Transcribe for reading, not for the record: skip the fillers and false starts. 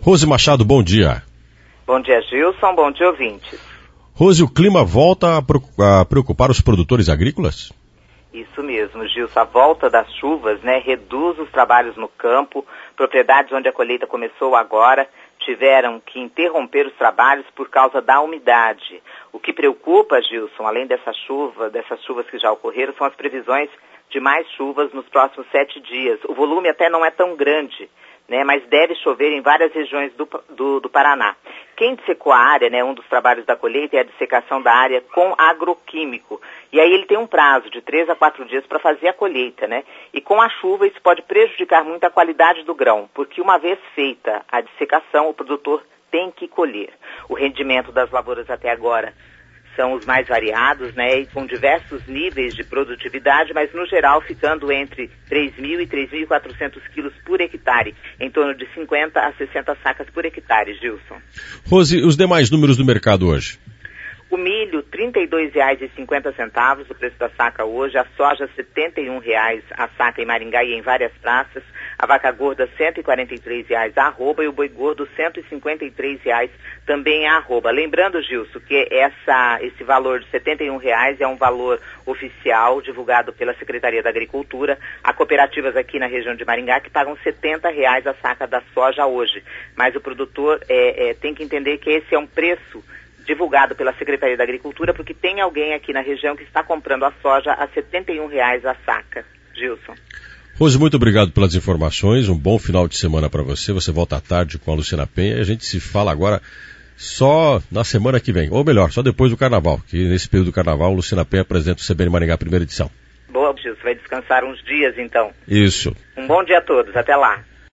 Rose Machado, bom dia. Bom dia, Gilson. Bom dia, ouvintes. Rose, o clima volta a preocupar os produtores agrícolas? Isso mesmo, Gilson. A volta das chuvas, reduz os trabalhos no campo. Propriedades onde a colheita começou agora tiveram que interromper os trabalhos por causa da umidade. O que preocupa, Gilson, além dessas chuvas que já ocorreram, são as previsões de mais chuvas nos próximos 7 dias. O volume até não é tão grande, mas deve chover em várias regiões do Paraná. Quem dissecou a área, um dos trabalhos da colheita, é a dissecação da área com agroquímico. E aí ele tem um prazo de 3 a 4 dias para fazer a colheita, E com a chuva isso pode prejudicar muito a qualidade do grão, porque uma vez feita a dissecação, o produtor tem que colher. O rendimento das lavouras até agora são os mais variados, e com diversos níveis de produtividade, mas no geral ficando entre 3.000 e 3.400 quilos por hectare, em torno de 50 a 60 sacas por hectare, Gilson. Rose, os demais números do mercado hoje? O milho, R$ 32,50 o preço da saca hoje. A soja, R$ 71 a saca em Maringá e em várias praças. A vaca gorda, R$ 143 a arroba, e o boi gordo, R$ 153 também a arroba. Lembrando, Gilson, que esse valor de R$ 71 é um valor oficial divulgado pela Secretaria da Agricultura. Há cooperativas aqui na região de Maringá que pagam R$ 70 a saca da soja hoje. Mas o produtor tem que entender que esse é um preço divulgado pela Secretaria da Agricultura, porque tem alguém aqui na região que está comprando a soja a R$ 71 a saca. Gilson. Rose, muito obrigado pelas informações, um bom final de semana para você. Você volta à tarde com a Luciana Penha e a gente se fala agora só na semana que vem, ou melhor, só depois do Carnaval, que nesse período do Carnaval, Luciana Penha apresenta o CBN Maringá, primeira edição. Boa, Gilson, vai descansar uns dias então. Isso. Um bom dia a todos, até lá.